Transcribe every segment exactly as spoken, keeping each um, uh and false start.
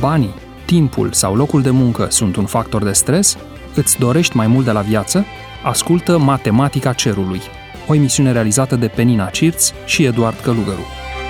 banii, timpul sau locul de muncă sunt un factor de stres? Îți dorești mai mult de la viață? Ascultă Matematica Cerului, o emisiune realizată de Penina Cirț și Eduard Călugăru.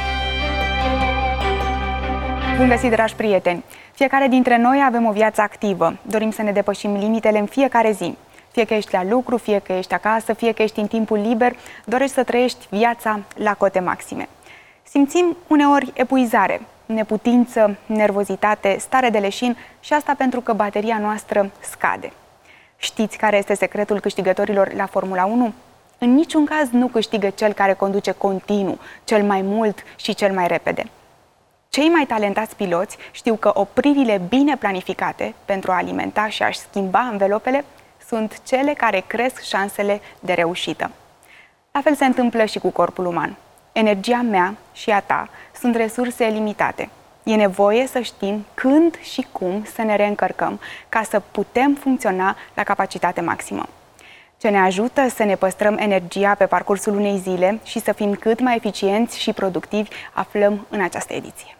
Bun găsit, dragi prieteni! Fiecare dintre noi avem o viață activă. Dorim să ne depășim limitele în fiecare zi. Fie că ești la lucru, fie că ești acasă, fie că ești în timpul liber, dorești să trăiești viața la cote maxime. Simțim uneori epuizare, neputință, nervozitate, stare de leșin și asta pentru că bateria noastră scade. Știți care este secretul câștigătorilor la Formula unu? În niciun caz nu câștigă cel care conduce continuu, cel mai mult și cel mai repede. Cei mai talentați piloți știu că opririle bine planificate pentru a alimenta și a-și schimba învelopele sunt cele care cresc șansele de reușită. La fel se întâmplă și cu corpul uman. Energia mea și a ta sunt resurse limitate. E nevoie să știm când și cum să ne reîncărcăm ca să putem funcționa la capacitate maximă. Ce ne ajută să ne păstrăm energia pe parcursul unei zile și să fim cât mai eficienți și productivi aflăm în această ediție.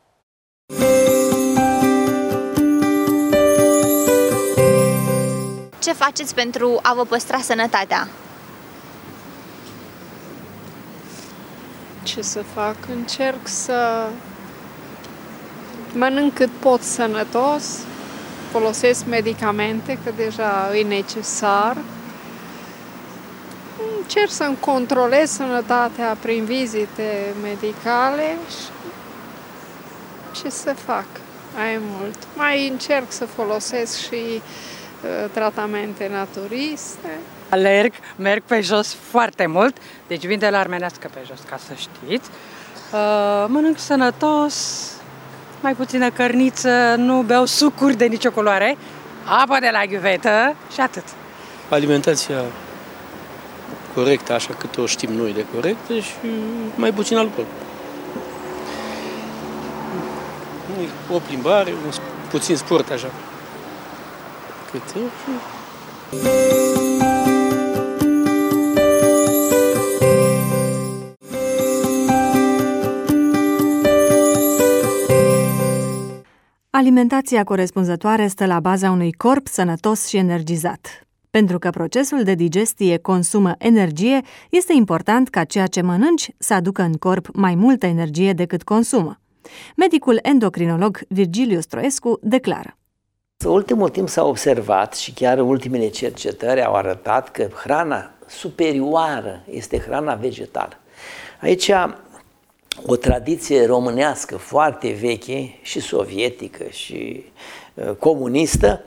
Ce faceți pentru a vă păstra sănătatea? Ce să fac? Încerc să mănânc cât pot sănătos, folosesc medicamente, că deja e necesar. Încerc să-mi controlez sănătatea prin vizite medicale și ce să fac? Ai mult. Mai încerc să folosesc și uh, tratamente naturiste. Alerg, merg pe jos foarte mult, deci vin de la armenească pe jos, ca să știți. Uh, mănânc sănătos, mai puțină cărniță, nu beau sucuri de nicio culoare, apă de la ghiuvetă și atât. Alimentația corectă, așa cât o știm noi de corectă și mai puțin alcool. O plimbare, un puțin sport așa. Cât Alimentația corespunzătoare stă la baza unui corp sănătos și energizat. Pentru că procesul de digestie consumă energie, este important ca ceea ce mănânci să aducă în corp mai multă energie decât consumă. Medicul endocrinolog Virgiliu Stroescu declară: În ultimul timp s-a observat și chiar ultimele cercetări au arătat că hrana superioară este hrana vegetală. Aici o tradiție românească foarte veche și sovietică și uh, comunistă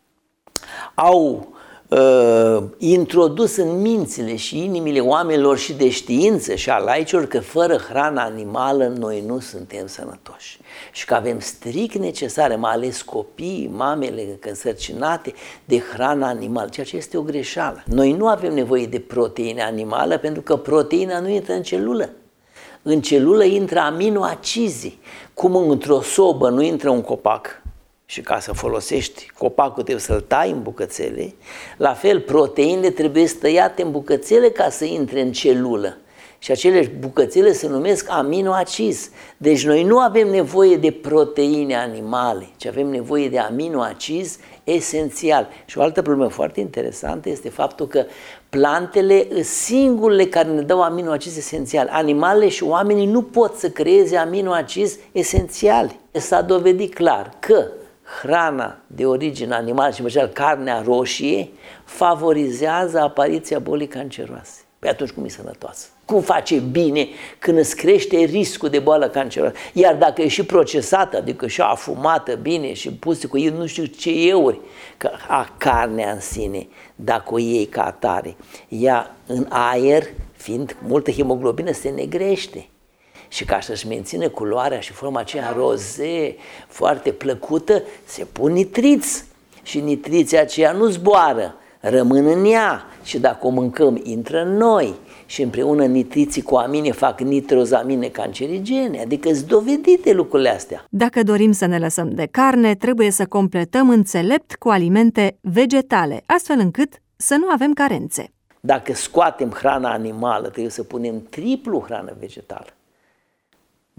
au uh, introdus în mințile și inimile oamenilor și de știință și a laicilor că fără hrana animală noi nu suntem sănătoși și că avem strict necesare, mai ales copiii, mamele însărcinate, de hrana animală, ceea ce este o greșeală. Noi nu avem nevoie de proteină animală pentru că proteina nu intră în celulă. În celulă intră aminoacizii, cum într-o sobă nu intră un copac și ca să folosești copacul trebuie să-l tai în bucățele, la fel proteinele trebuie tăiate în bucățele ca să intre în celulă și acele bucățele se numesc aminoacizi. Deci noi nu avem nevoie de proteine animale, ci avem nevoie de aminoacizi esențial. Și o altă problemă foarte interesantă este faptul că plantele sunt singurele care ne dau aminoacizi esențiali. Animalele și oamenii nu pot să creeze aminoacizi esențiali. S-a dovedit clar că hrana de origine animală și în special carnea roșie favorizează apariția bolii canceroase. Păi atunci cum e sănătoasă? Cum face bine când îți crește riscul de boală canceroasă? Iar dacă e și procesată, adică și afumată bine și pusă cu nu știu ce euri, că a, carnea în sine, dacă o iei ca atare, ea în aer, fiind multă hemoglobină, se negrește. Și ca să-și mențină culoarea și forma aceea roze, foarte plăcută, se pun nitriți. Și nitriții aceia nu zboară, rămân în ea și dacă o mâncăm, intră în noi. Și împreună nitriții cu amine fac nitrozamine cancerigene, adică sunt dovedite lucrurile astea. Dacă dorim să ne lăsăm de carne, trebuie să completăm înțelept cu alimente vegetale, astfel încât să nu avem carențe. Dacă scoatem hrana animală, trebuie să punem triplu hrană vegetală.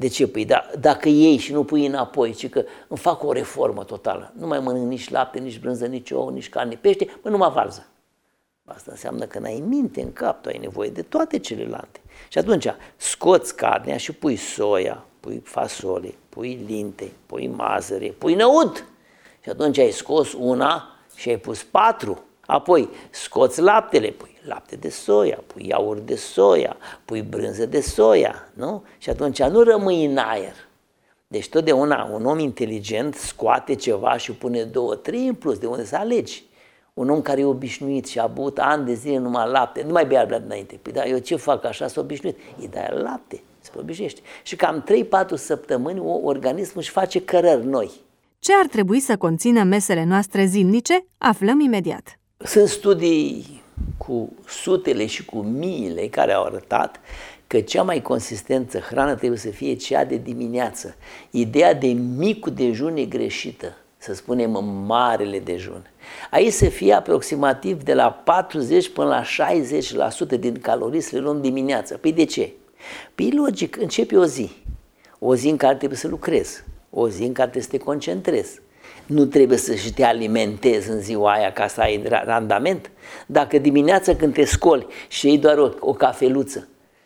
De ce? Păi da, dacă iei și nu pui înapoi, ci că îmi fac o reformă totală. Nu mai mănânc nici lapte, nici brânză, nici ouă, nici carne, pește, mă numai varză. Asta înseamnă că n-ai minte în cap, tu ai nevoie de toate celelalte. Și atunci scoți carnea și pui soia, pui fasole, pui linte, pui mazăre, pui năud. Și atunci ai scos una și ai pus patru. Apoi scoți laptele, pui lapte de soia, pui iaurt de soia, pui brânză de soia, nu? Și atunci nu rămâi în aer. Deci totdeauna un om inteligent scoate ceva și pune două, trei în plus, de unde să alegi. Un om care e obișnuit și a băut ani de zile numai lapte, nu mai bea lapte înainte. Păi da, eu ce fac așa, sunt obișnuit? Îi dai lapte, se obișnuiește. Și cam trei patru săptămâni organismul își face cărări noi. Ce ar trebui să conțină mesele noastre zilnice? Aflăm imediat. Sunt studii cu sutele și cu miile care au arătat că cea mai consistentă hrană trebuie să fie cea de dimineață. Ideea de micul dejun e greșită, să spunem marele dejun. Aici să fie aproximativ de la patruzeci până la șaizeci la sută din calorii să le luăm dimineața. Păi de ce? Păi logic, începe o zi. O zi în care trebuie să lucrezi, o zi în care trebuie să te concentrezi. Nu trebuie să și te alimentezi în ziua aia ca să ai randament. Dacă dimineața când te scoli și iei doar o, o cafeluță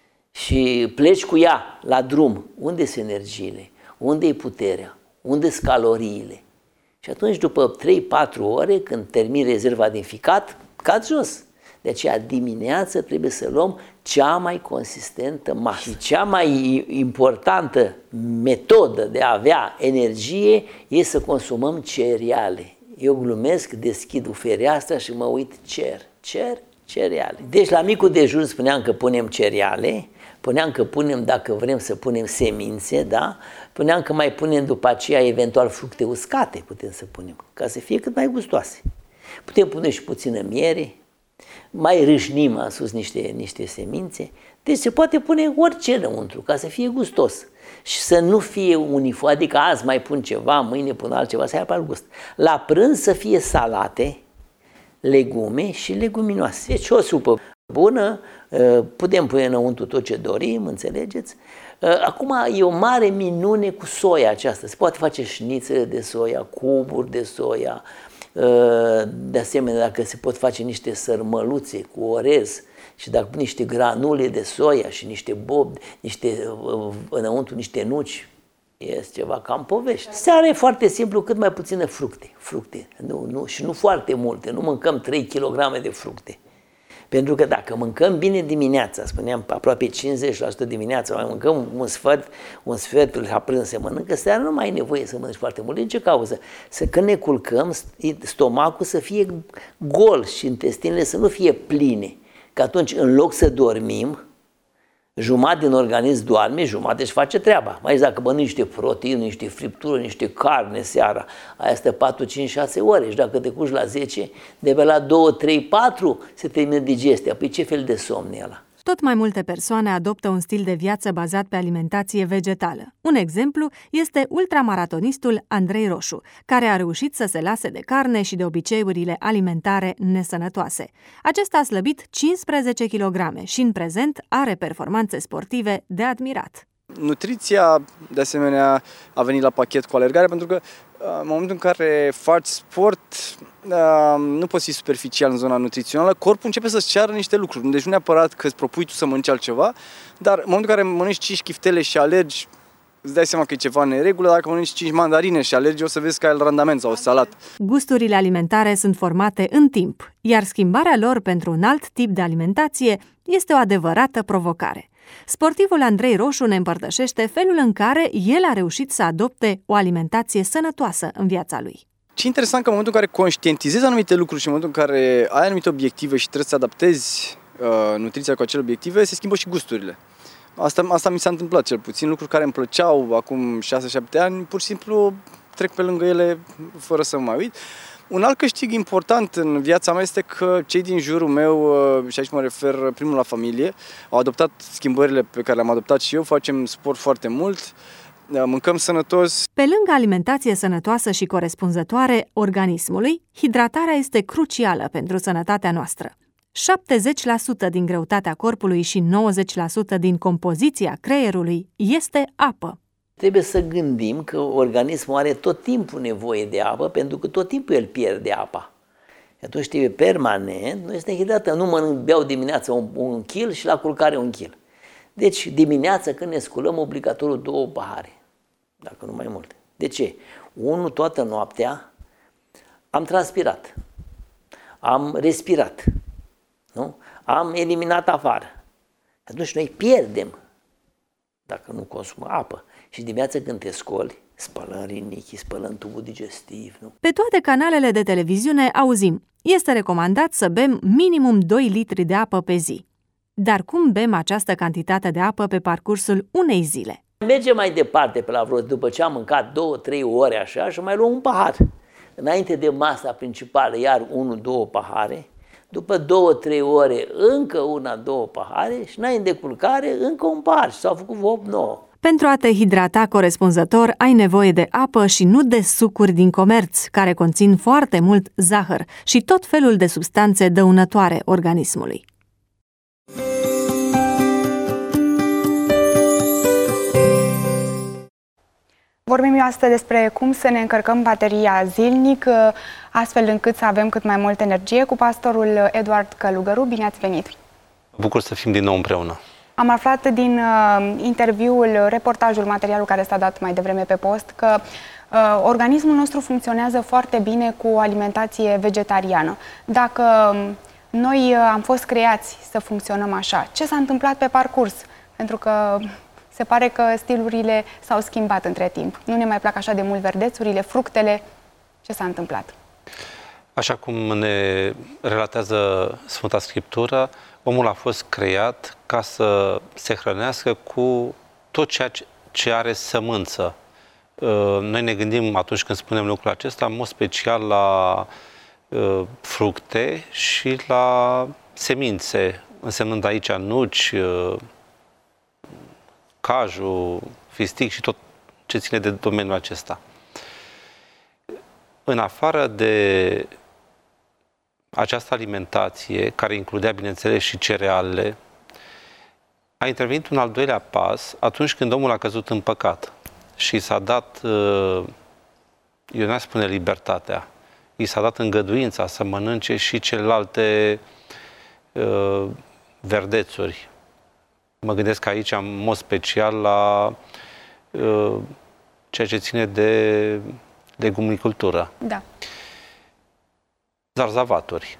și pleci cu ea la drum, unde sunt energiile? Unde e puterea? Unde sunt caloriile? Și atunci după trei patru ore, când termini rezerva din ficat, cazi jos. De aceea dimineața trebuie să luăm cea mai consistentă masă. Și cea mai importantă metodă de a avea energie e să consumăm cereale. Eu glumesc, deschid fereastra și mă uit cer, cer, cereale. Deci la micul dejun spuneam că punem cereale, puneam că punem, dacă vrem să punem semințe, da? Puneam că mai punem după aceea eventual fructe uscate, putem să punem, ca să fie cât mai gustoase. Putem pune și puțină miere, mai râșnim în sus niște, niște semințe, deci se poate pune orice înăuntru ca să fie gustos și să nu fie uniform, adică azi mai pun ceva, mâine pun altceva, să aibă alt gust. La prânz să fie salate, legume și leguminoase. Deci o supă bună, putem pune înăuntru tot ce dorim, înțelegeți? Acum e o mare minune cu soia aceasta, se poate face șnițele de soia, cuburi de soia. De asemenea, dacă se pot face niște sărmăluțe cu orez și dacă pun niște granule de soia și niște bob, niște, înăuntru niște nuci, este ceva cam povești. Seara e foarte simplu, cât mai puține fructe, fructe nu, nu, și nu foarte multe, nu mâncăm trei kilograme de fructe. Pentru că dacă mâncăm bine dimineața, spuneam aproape cincizeci la sută dimineața, mai mâncăm un sfert, un sfertul la prânz se mănâncă, seara nu mai ai nevoie să mănânci foarte mult. Din ce cauză? Să când ne culcăm, stomacul să fie gol și intestinele să nu fie pline. Că atunci, în loc să dormim, jumătate din organism doarme, jumătate își face treaba. Mai dacă mănânci niște proteine, niște friptură, niște carne seara, aia stă patru, cinci, șase ore și dacă te culci la zece, de pe la doi, trei, patru se termină digestia. Păi ce fel de somn e ăla? Tot mai multe persoane adoptă un stil de viață bazat pe alimentație vegetală. Un exemplu este ultramaratonistul Andrei Roșu, care a reușit să se lase de carne și de obiceiurile alimentare nesănătoase. Acesta a slăbit cincisprezece kilograme și în prezent are performanțe sportive de admirat. Nutriția, de asemenea, a venit la pachet cu alergarea, pentru că în momentul în care faci sport, nu poți fi superficial în zona nutrițională, corpul începe să-ți ceară niște lucruri. Deci nu neapărat că îți propui tu să mănânci altceva, dar în momentul în care mănânci cinci chiftele și alergi, îți dai seama că e ceva în neregulă. Dacă mănânci cinci mandarine și alergi, o să vezi că ai randament sau o salată. Gusturile alimentare sunt formate în timp, iar schimbarea lor pentru un alt tip de alimentație este o adevărată provocare. Sportivul Andrei Roșu ne împărtășește felul în care el a reușit să adopte o alimentație sănătoasă în viața lui. Ce interesant că în momentul în care conștientizezi anumite lucruri și în momentul în care ai anumite obiective și trebuie să adaptezi uh, nutriția cu acele obiective, se schimbă și gusturile. Asta, asta mi s-a întâmplat cel puțin. Lucruri care îmi plăceau acum șase șapte ani, pur și simplu trec pe lângă ele fără să mă mai uit. Un alt câștig important în viața mea este că cei din jurul meu, și aici mă refer primul la familie, au adoptat schimbările pe care le-am adoptat și eu, facem sport foarte mult, mâncăm sănătos. Pe lângă alimentație sănătoasă și corespunzătoare organismului, hidratarea este crucială pentru sănătatea noastră. șaptezeci la sută din greutatea corpului și nouăzeci la sută din compoziția creierului este apă. Trebuie să gândim că organismul are tot timpul nevoie de apă, pentru că tot timpul el pierde apa. Atunci trebuie permanent, nu este hidratată. Nu mănânc, beau dimineața un, un kil și la culcare un kil. Deci dimineața când ne sculăm, obligatoriu două pahare, dacă nu mai multe. De ce? Unul, toată noaptea am transpirat, am respirat, nu? Am eliminat afară. Atunci noi pierdem dacă nu consumă apă. Și dimineața când te scoli, spălăm rinichii, spălăm tubul digestiv. Nu? Pe toate canalele de televiziune auzim, este recomandat să bem minimum doi litri de apă pe zi. Dar cum bem această cantitate de apă pe parcursul unei zile? Mergem mai departe pe la vreo, după ce am mâncat două, trei ore așa și mai luăm un pahar. Înainte de masa principală, iar unu, două pahare. După două, trei ore, încă una, două pahare și înainte de culcare, încă un pahar. Și s-au făcut opt, nouă. Pentru a te hidrata corespunzător, ai nevoie de apă și nu de sucuri din comerț, care conțin foarte mult zahăr și tot felul de substanțe dăunătoare organismului. Vorbim eu astăzi despre cum să ne încărcăm bateria zilnic, astfel încât să avem cât mai multă energie, cu pastorul Eduard Călugăru. Bine ați venit! Mă bucur să fim din nou împreună. Am aflat din uh, interviul, reportajul, materialul care s-a dat mai devreme pe post, că uh, organismul nostru funcționează foarte bine cu o alimentație vegetariană. Dacă noi uh, am fost creați să funcționăm așa, ce s-a întâmplat pe parcurs? Pentru că se pare că stilurile s-au schimbat între timp. Nu ne mai plac așa de mult verdețurile, fructele. Ce s-a întâmplat? Așa cum ne relatează Sfânta Scriptură, omul a fost creat ca să se hrănească cu tot ceea ce are sămânță. Noi ne gândim atunci când spunem lucrul acesta, în mod special la fructe și la semințe, însemnând aici nuci, caju, fistic și tot ce ține de domeniul acesta. În afară de această alimentație, care includea, bineînțeles, și cerealele, a intervenit un al doilea pas atunci când omul a căzut în păcat și s-a dat, eu n-aș spune libertatea, i s-a dat îngăduința să mănânce și celelalte uh, verdețuri. Mă gândesc aici, în mod special, la uh, ceea ce ține de legumicultură. Da. Zarzavaturi.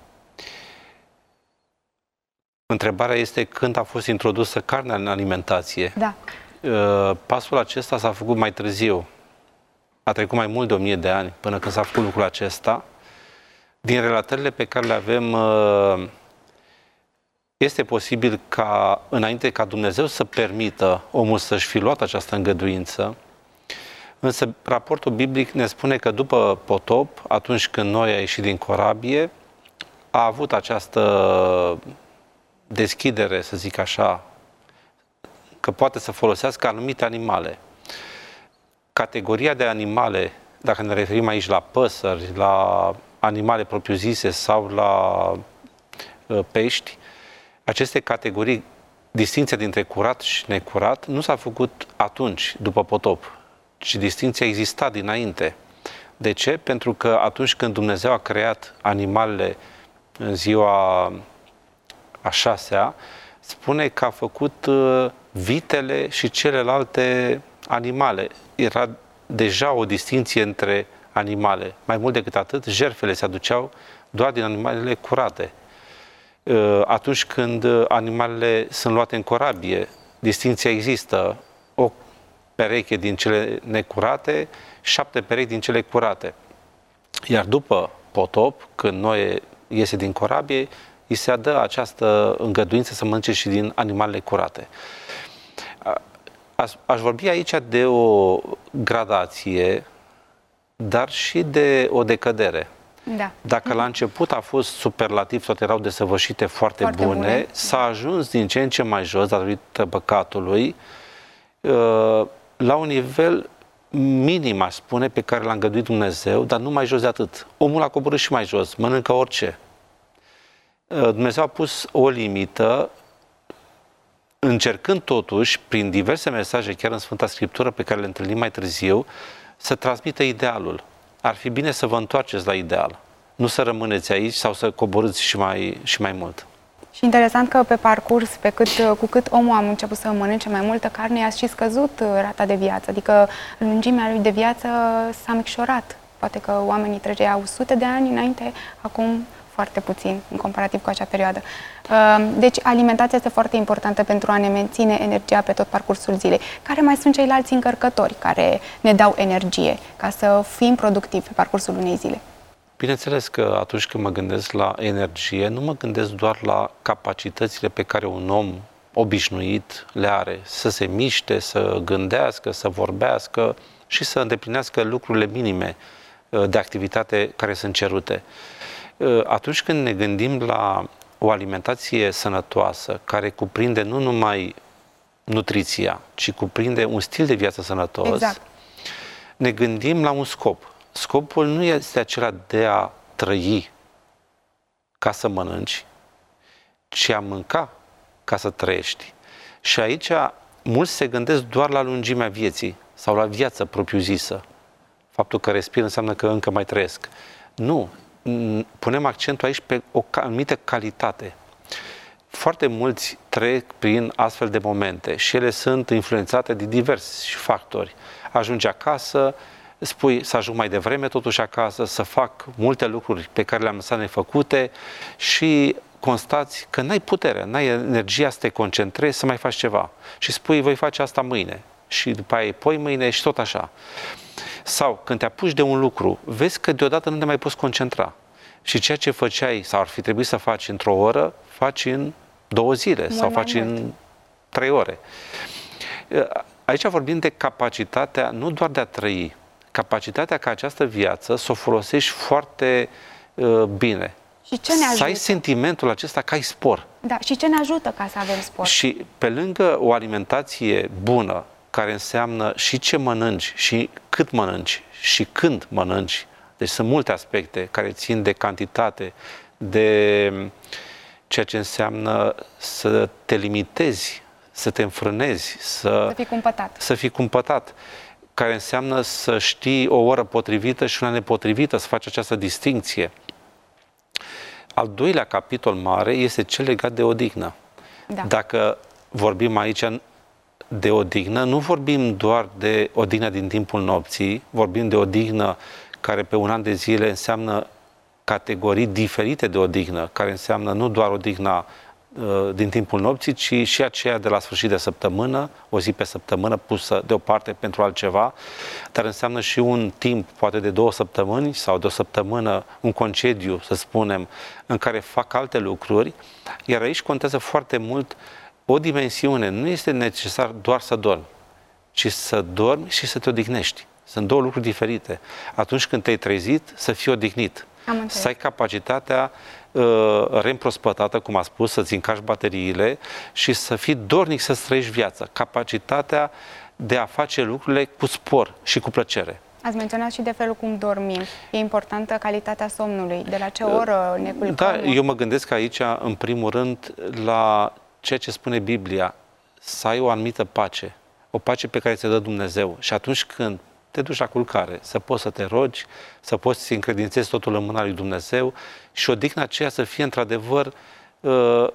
Întrebarea este când a fost introdusă carnea în alimentație. Da. Pasul acesta s-a făcut mai târziu. A trecut mai mult de o mie de ani până când s-a făcut lucrul acesta. Din relatările pe care le avem, este posibil ca, înainte ca Dumnezeu să permită omul să-și fi luat această îngăduință, însă raportul biblic ne spune că după potop, atunci când Noe a ieșit din corabie, a avut această deschidere, să zic așa, că poate să folosească anumite animale. Categoria de animale, dacă ne referim aici la păsări, la animale propriu-zise sau la uh, pești, aceste categorii, distinția dintre curat și necurat, nu s-a făcut atunci, după potop, ci distinția exista dinainte. De ce? Pentru că atunci când Dumnezeu a creat animalele în ziua a șasea, spune că a făcut uh, vitele și celelalte animale. Era deja o distinție între animale. Mai mult decât atât, jertfele se aduceau doar din animalele curate. Uh, atunci când animalele sunt luate în corabie, distinția există. O pereche din cele necurate, șapte perechi din cele curate. Iar după potop, când Noe iese din corabie, îi se dă această îngăduință să mănânce și din animalele curate. Aș, aș vorbi aici de o gradație, dar și de o decădere. Da. Dacă la început a fost superlativ, toate erau desăvârșite foarte, foarte bune, bune, s-a ajuns din ce în ce mai jos, datorită păcatului, la un nivel minim, aș spune, pe care l-a îngăduit Dumnezeu, dar nu mai jos de atât. Omul a coborât și mai jos, mănâncă orice. Dumnezeu a pus o limită încercând totuși, prin diverse mesaje, chiar în Sfânta Scriptură, pe care le întâlnim mai târziu, să transmită idealul. Ar fi bine să vă întoarceți la ideal, nu să rămâneți aici sau să coborâți și mai, și mai mult. Și interesant că pe parcurs, pe cât, cu cât omul a început să mănânce mai multă carne, i-a și scăzut rata de viață, adică lungimea lui de viață s-a micșorat. Poate că oamenii trăgeau sute de ani înainte, acum foarte puțin, în comparativ cu acea perioadă. Deci alimentația este foarte importantă pentru a ne menține energia pe tot parcursul zilei. Care mai sunt ceilalți încărcători care ne dau energie ca să fim productivi pe parcursul unei zile? Bineînțeles că atunci când mă gândesc la energie, nu mă gândesc doar la capacitățile pe care un om obișnuit le are, să se miște, să gândească, să vorbească și să îndeplinească lucrurile minime de activitate care sunt cerute. Atunci când ne gândim la o alimentație sănătoasă, care cuprinde nu numai nutriția, ci cuprinde un stil de viață sănătos, exact. Ne gândim la un scop. Scopul nu este acela de a trăi ca să mănânci, ci a mânca ca să trăiești. Și aici mulți se gândesc doar la lungimea vieții sau la viața propriu-zisă. Faptul că respir înseamnă că încă mai trăiesc. Nu. Punem accentul aici pe o anumită calitate. Foarte mulți trec prin astfel de momente și ele sunt influențate de diversi factori. Ajungi acasă, spui să ajung mai devreme totuși acasă, să fac multe lucruri pe care le-am lăsat nefăcute și constați că n-ai putere, n-ai energia să te concentrezi, să mai faci ceva. Și spui, voi face asta mâine. Și după aia poi mâine și tot așa. Sau când te apuci de un lucru, vezi că deodată nu te mai poți concentra. Și ceea ce făceai sau ar fi trebuit să faci într-o oră, faci în două zile mult sau faci mult. În trei ore. Aici vorbim de capacitatea nu doar de a trăi, capacitatea ca această viață să o folosești foarte uh, bine. Și ce ne ajută? Să ai sentimentul acesta că ai spor. Da, și ce ne ajută ca să avem spor? Și pe lângă o alimentație bună, care înseamnă și ce mănânci, și cât mănânci, și când mănânci, deci sunt multe aspecte care țin de cantitate, de ceea ce înseamnă să te limitezi, să te înfrânezi, să, să fii cumpătat. Să fii cumpătat, care înseamnă să știi o oră potrivită și una nepotrivită, să faci această distincție. Al doilea capitol mare este cel legat de odihnă. Da. Dacă vorbim aici de odihnă, nu vorbim doar de odihnă din timpul nopții, vorbim de odihnă care pe un an de zile înseamnă categorii diferite de odihnă, care înseamnă nu doar odihna uh, din timpul nopții, ci și aceea de la sfârșit de săptămână, o zi pe săptămână pusă deoparte pentru altceva, dar înseamnă și un timp, poate de două săptămâni sau de o săptămână, un concediu, să spunem, în care fac alte lucruri, iar aici contează foarte mult o dimensiune. Nu este necesar doar să dormi, ci să dormi și să te odihnești. Sunt două lucruri diferite. Atunci când te-ai trezit, să fii odihnit. Să ai capacitatea uh, reîmprospătată, cum a spus, să-ți încarci bateriile și să fii dornic să-ți trăiești viața. Capacitatea de a face lucrurile cu spor și cu plăcere. Ați menționat și de felul cum dormim. E importantă calitatea somnului. De la ce oră ne culcăm? Da, eu mă gândesc aici, în primul rând, la ceea ce spune Biblia. Să ai o anumită pace. O pace pe care ți-o dă Dumnezeu. Și atunci când te duci la culcare, să poți să te rogi, să poți să încredințezi totul în mâna lui Dumnezeu și odihna aceea să fie într-adevăr uh,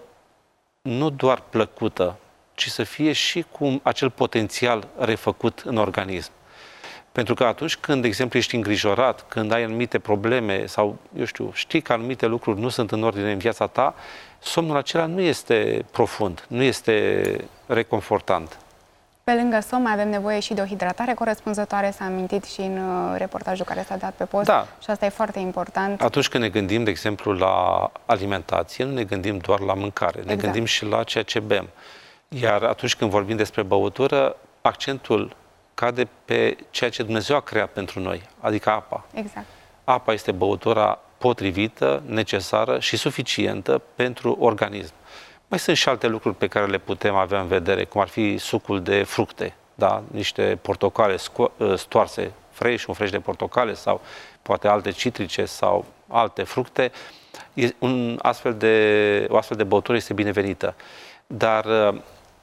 nu doar plăcută, ci să fie și cu acel potențial refăcut în organism. Pentru că atunci când, de exemplu, ești îngrijorat, când ai anumite probleme sau, eu știu, știi că anumite lucruri nu sunt în ordine în viața ta, somnul acela nu este profund, nu este reconfortant. Pe lângă somn mai avem nevoie și de o hidratare corespunzătoare, s-a amintit și în reportajul care s-a dat pe post, da. Și asta e foarte important. Atunci când ne gândim, de exemplu, la alimentație, nu ne gândim doar la mâncare, exact. Ne gândim și la ceea ce bem. Iar atunci când vorbim despre băutură, accentul cade pe ceea ce Dumnezeu a creat pentru noi, adică apa. Exact. Apa este băutura potrivită, necesară și suficientă pentru organism. Mai sunt și alte lucruri pe care le putem avea în vedere, cum ar fi sucul de fructe, da? Niște portocale stoarse fresh, un fresh de portocale sau poate alte citrice sau alte fructe. Un astfel de, o astfel de băutură este binevenită. Dar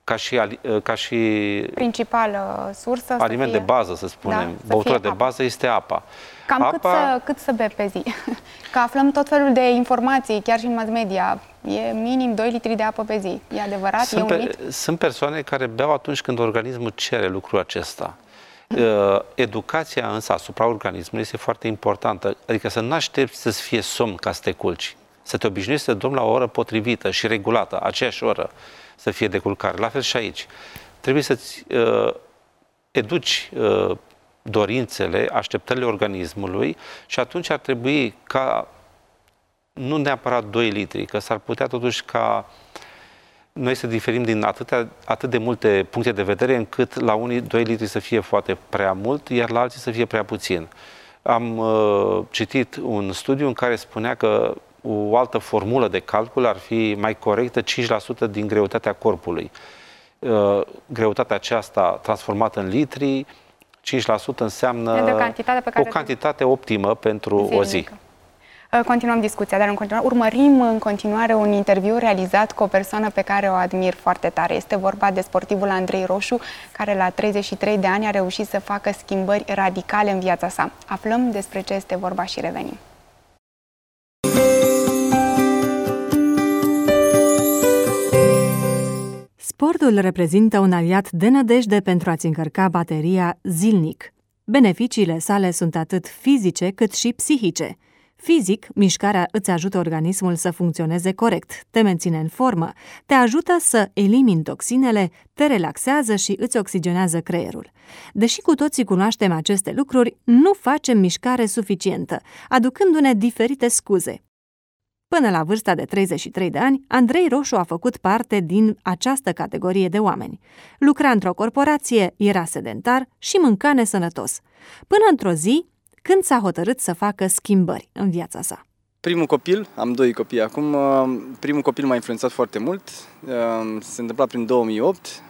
ca și, ca și principală sursă. Aliment fie, de bază, să spunem. Da, băutură de bază este apa. Cam apa... Cât, să, cât să bei pe zi? Că aflăm tot felul de informații, chiar și în mass media. E minim doi litri de apă pe zi. E adevărat? Sunt, e un mit? Pe, sunt persoane care beau atunci când organismul cere lucrul acesta. Educația însă asupra organismului este foarte importantă. Adică să nu aștepți să-ți fie somn ca să te culci. Să te obișnuiești să dormi la o oră potrivită și regulată, aceeași oră să fie de culcare. La fel și aici. Trebuie să-ți uh, educi uh, dorințele, așteptările organismului și atunci ar trebui ca, nu neapărat doi litri, că s-ar putea totuși ca noi să diferim din atâtea, atât de multe puncte de vedere încât la unii doi litri să fie foarte prea mult, iar la alții să fie prea puțin. Am uh, citit un studiu în care spunea că o altă formulă de calcul ar fi mai corectă, cinci la sută din greutatea corpului. Uh, greutatea aceasta transformată în litri, cinci la sută înseamnă o cantitate, pe care o cantitate optimă pentru zilnică. O zi. Continuăm discuția, dar în continuare urmărim în continuare un interviu realizat cu o persoană pe care o admir foarte tare. Este vorba de sportivul Andrei Roșu, care la treizeci și trei de ani a reușit să facă schimbări radicale în viața sa. Aflăm despre ce este vorba și revenim. Sportul reprezintă un aliat de nădejde pentru a-ți încărca bateria zilnic. Beneficiile sale sunt atât fizice cât și psihice. Fizic, mișcarea îți ajută organismul să funcționeze corect, te menține în formă, te ajută să elimini toxinele, te relaxează și îți oxigenează creierul. Deși cu toții cunoaștem aceste lucruri, nu facem mișcare suficientă, aducându-ne diferite scuze. Până la vârsta de treizeci și trei de ani, Andrei Roșu a făcut parte din această categorie de oameni. Lucra într-o corporație, era sedentar și mânca nesănătos. Până într-o zi, când s-a hotărât să facă schimbări în viața sa. Primul copil, am doi copii acum, primul copil m-a influențat foarte mult, se întâmpla prin două mii opt.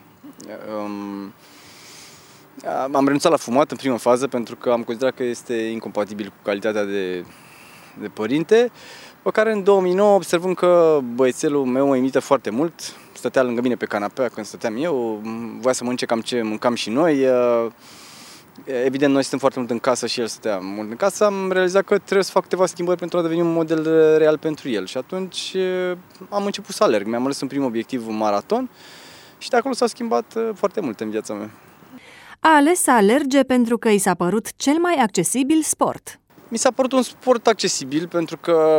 Am renunțat la fumat în prima fază pentru că am considerat că este incompatibil cu calitatea de, de părinte, pe care în două mii nouă, observând că băiețelul meu mă imită foarte mult, stătea lângă mine pe canapea când stăteam eu, voia să mănânce cam ce mâncam și noi. Evident, noi suntem foarte mult în casă și el stătea mult în casă. Am realizat că trebuie să fac câteva schimbări pentru a deveni un model real pentru el. Și atunci am început să alerg. Mi-am ales în primul obiectiv un maraton și de acolo s-a schimbat foarte mult în viața mea. A ales să alerge pentru că i s-a părut cel mai accesibil sport. Mi s-a părut un sport accesibil pentru că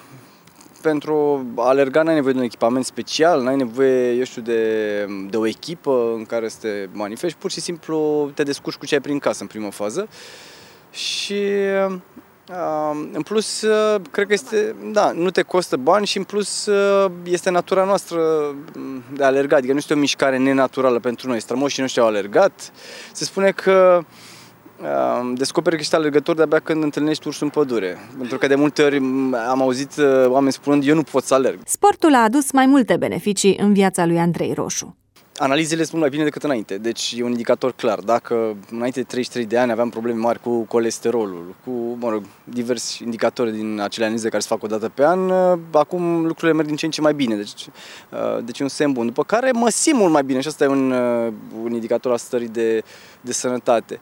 pentru a alerga n-ai nevoie de un echipament special, n-ai nevoie, eu știu, de, de o echipă în care să te manifesti, pur și simplu te descurci cu ce ai prin casă în prima fază. Și în plus, cred că este, da, nu te costă bani și în plus este natura noastră de a alerga, adică nu este o mișcare nenaturală pentru noi. Strămoșii noștri au alergat. Se spune că descoperi că ești alergător de-abia când întâlnești ursul în pădure. Pentru că de multe ori am auzit oameni spunând, eu nu pot să alerg. Sportul a adus mai multe beneficii în viața lui Andrei Roșu. Analizele spun mai bine decât înainte, deci e un indicator clar. Dacă înainte de treizeci și trei de ani aveam probleme mari cu colesterolul, cu, mă rog, diversi indicatori din acele analize care se fac o dată pe an, acum lucrurile merg din ce în ce mai bine, deci, deci e un semn bun. După care mă simt mult mai bine și asta e un, un indicator al stării de, de sănătate.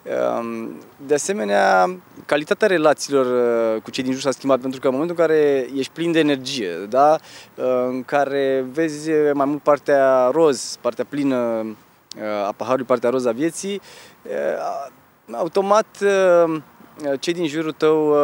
De asemenea, calitatea relațiilor cu cei din jur s-a schimbat, pentru că în momentul în care ești plin de energie, da? În care vezi mai mult partea roz, partea plină a paharului, partea roz a vieții, automat cei din jurul tău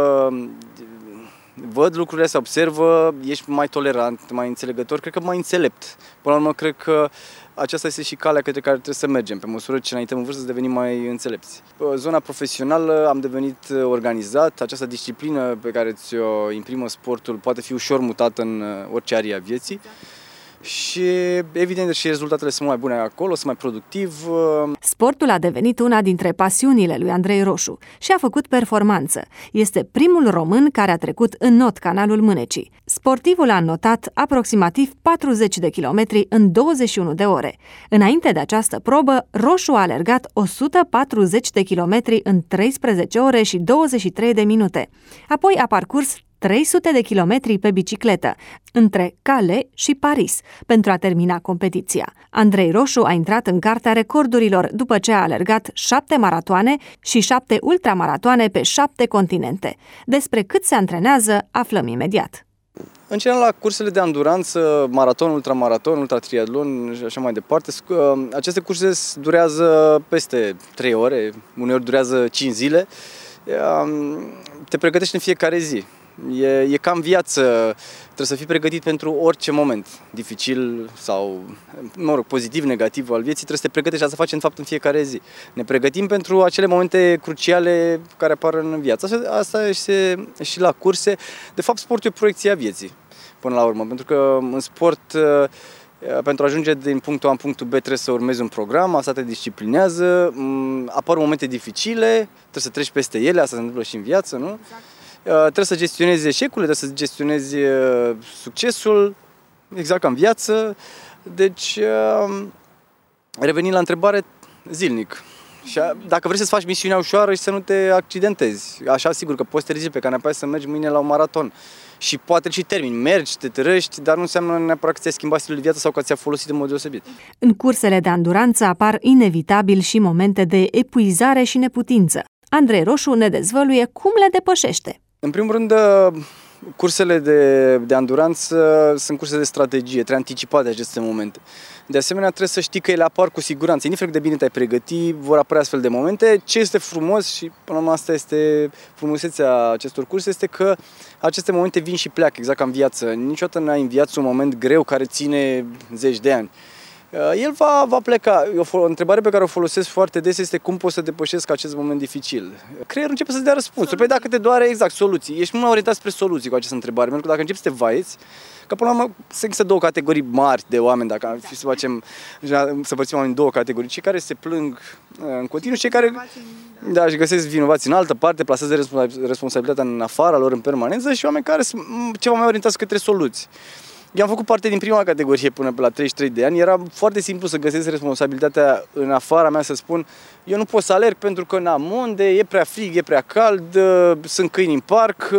văd lucrurile astea, observă, ești mai tolerant, mai înțelegător, cred că mai înțelept. Până la urmă, cred că aceasta este și calea către care trebuie să mergem. Pe măsură ce înaintăm în vârstă să devenim mai înțelepți. Pe zona profesională am devenit organizat. Această disciplină pe care ți-o imprimă sportul poate fi ușor mutată în orice arie a vieții. Și evident și rezultatele sunt mai bune acolo, sunt mai productiv. Sportul a devenit una dintre pasiunile lui Andrei Roșu și a făcut performanță. Este primul român care a trecut în not canalul Mânecii. Sportivul a înotat aproximativ patruzeci de kilometri în douăzeci și unu de ore. Înainte de această probă, Roșu a alergat o sută patruzeci de kilometri în treisprezece ore și douăzeci și trei de minute. Apoi a parcurs trei sute de kilometri pe bicicletă, între Calais și Paris, pentru a termina competiția. Andrei Roșu a intrat în cartea recordurilor după ce a alergat șapte maratoane și șapte ultramaratoane pe șapte continente. Despre cât se antrenează, aflăm imediat. În general, la cursele de anduranță, maraton, ultramaraton, ultratriatlon și așa mai departe, aceste curse durează peste trei ore, uneori durează cinci zile. Te pregătești în fiecare zi. E, e ca în viață, trebuie să fii pregătit pentru orice moment dificil sau, mă rog, pozitiv, negativ al vieții, trebuie să te pregătești, asta facem în fapt în fiecare zi. Ne pregătim pentru acele momente cruciale care apar în viață. Asta, asta este și la curse. De fapt, sportul e proiecția vieții, până la urmă, pentru că în sport, pentru a ajunge din punctul A în punctul B trebuie să urmezi un program, asta te disciplinează, apar momente dificile, trebuie să treci peste ele, asta se întâmplă și în viață, nu? Exact. Trebuie să gestionezi eșecurile, trebuie să gestionezi succesul, exact ca în viață. Deci, revenind la întrebare, zilnic. Și dacă vrei să-ți faci misiunea ușoară și să nu te accidentezi, așa sigur că poți te ridici pe canapea să mergi mâine la un maraton. Și poate și termini, mergi, te târăști, dar nu înseamnă neapărat că ți-ai schimbat stilul de viață sau că ți-a folosit în mod deosebit. În cursele de anduranță apar inevitabil și momente de epuizare și neputință. Andrei Roșu ne dezvăluie cum le depășește. În primul rând, cursele de, de anduranță sunt curse de strategie, trebuie anticipate aceste momente. De asemenea, trebuie să știi că ele apar cu siguranță. Indiferent de bine te-ai pregăti, vor apărea astfel de momente. Ce este frumos și până la urmă asta este frumusețea acestor curse, este că aceste momente vin și pleacă, exact ca în viață. Niciodată n-ai în viață un moment greu care ține zeci de ani. El va, va pleca. O, o întrebare pe care o folosesc foarte des este cum pot să depășesc acest moment dificil. Creierul începe să-ți dea răspunsuri. Păi dacă te doare, exact, soluții. Ești mult mai orientat spre soluții cu această întrebare. Pentru că dacă începi să te vaiți, că până la urmă există două categorii mari de oameni, dacă ar fi să facem, să părțim oameni în două categorii. Cei care se plâng în continuu și cei care da, își găsesc vinovați în altă parte, plasează responsabilitatea în afara lor în permanență și oameni care sunt ceva mai orientați către soluții. Eu am făcut parte din prima categorie până pe la treizeci și trei de ani. Era foarte simplu să găsesc responsabilitatea în afara mea, să spun eu nu pot să alerg pentru că n-am unde, e prea frig, e prea cald, sunt câini în parc,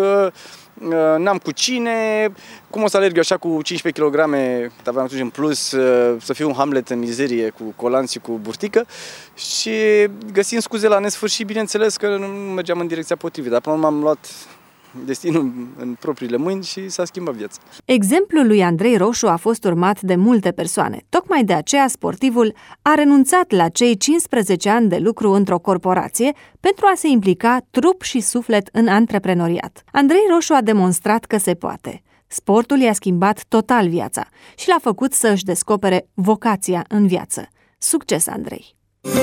n-am cu cine, cum o să alerg eu așa cu cincisprezece kilograme, aveam atunci în plus, să fiu un Hamlet în mizerie cu colanți și cu burtică și găsind scuze la nesfârșit, bineînțeles că nu mergeam în direcția potrivită, dar până m-am luat destinul în propriile mâini și s-a schimbat viața. Exemplul lui Andrei Roșu a fost urmat de multe persoane. Tocmai de aceea sportivul a renunțat la cei cincisprezece ani de lucru într-o corporație pentru a se implica trup și suflet în antreprenoriat. Andrei Roșu a demonstrat că se poate. Sportul i-a schimbat total viața și l-a făcut să își descopere vocația în viață. Succes, Andrei!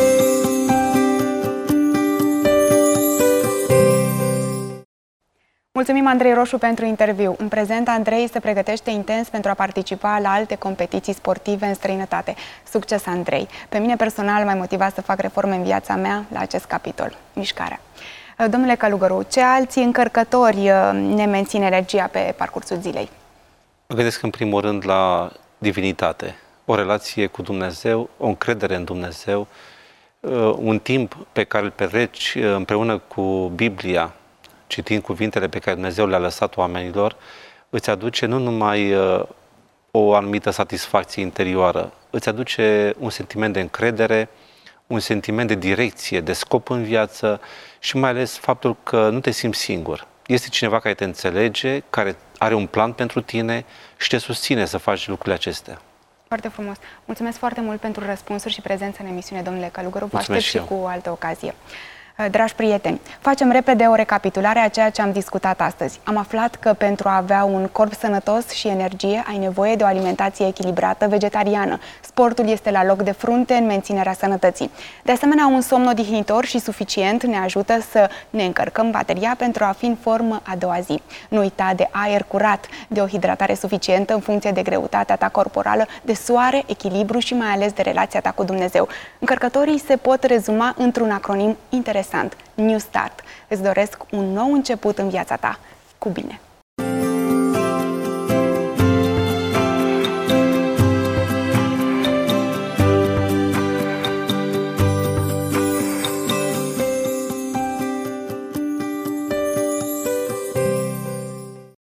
Mulțumim, Andrei Roșu, pentru interviu. În prezent, Andrei se pregătește intens pentru a participa la alte competiții sportive în străinătate. Succes, Andrei! Pe mine personal m-a motivat să fac reforme în viața mea la acest capitol, mișcarea. Domnule Călugăru, ce alți încărcători ne mențin energia pe parcursul zilei? Mă gândesc în primul rând la divinitate, o relație cu Dumnezeu, o încredere în Dumnezeu, un timp pe care îl petreci împreună cu Biblia, citind cuvintele pe care Dumnezeu le-a lăsat oamenilor, îți aduce nu numai uh, o anumită satisfacție interioară, îți aduce un sentiment de încredere, un sentiment de direcție, de scop în viață și mai ales faptul că nu te simți singur. Este cineva care te înțelege, care are un plan pentru tine și te susține să faci lucrurile acestea. Foarte frumos. Mulțumesc foarte mult pentru răspunsuri și prezența în emisiune, domnule Călugăru. Vă aștept și cu altă ocazie. Dragi prieteni, facem repede o recapitulare a ceea ce am discutat astăzi. Am aflat că pentru a avea un corp sănătos și energie ai nevoie de o alimentație echilibrată vegetariană. Sportul este la loc de frunte în menținerea sănătății. De asemenea, un somn odihnitor și suficient ne ajută să ne încărcăm bateria pentru a fi în formă a doua zi. Nu uita de aer curat, de o hidratare suficientă în funcție de greutatea ta corporală, de soare, echilibru și mai ales de relația ta cu Dumnezeu. Încărcătorii se pot rezuma într-un acronim interesant. New Start. Îți doresc un nou început în viața ta. Cu bine!